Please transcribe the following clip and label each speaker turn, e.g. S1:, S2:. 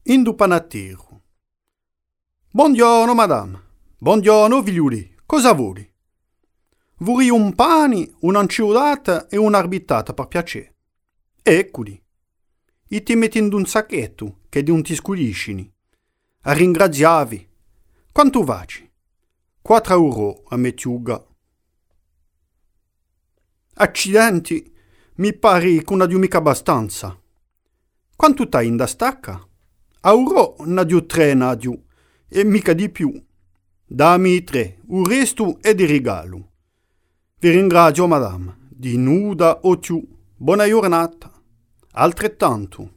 S1: Indupanattiero. Buongiorno, madame. Buongiorno, figliuli. Cosa vuoi? Vorrei un pane, un'anciulata e un'arbitata per piacere. Eccoli. E ti metti in un sacchetto che non ti sculiscini. A ringraziavi. Quanto vaci? 4 euro a mettiuga. Accidenti, mi pare che non ha mica abbastanza. Quanto t'hai in da stacca? Euro ne ha 3 e mica di più. Dammi 3, il resto è di regalo. Vi ringrazio, madame. Di nuda o più. Buona giornata. Altrettanto.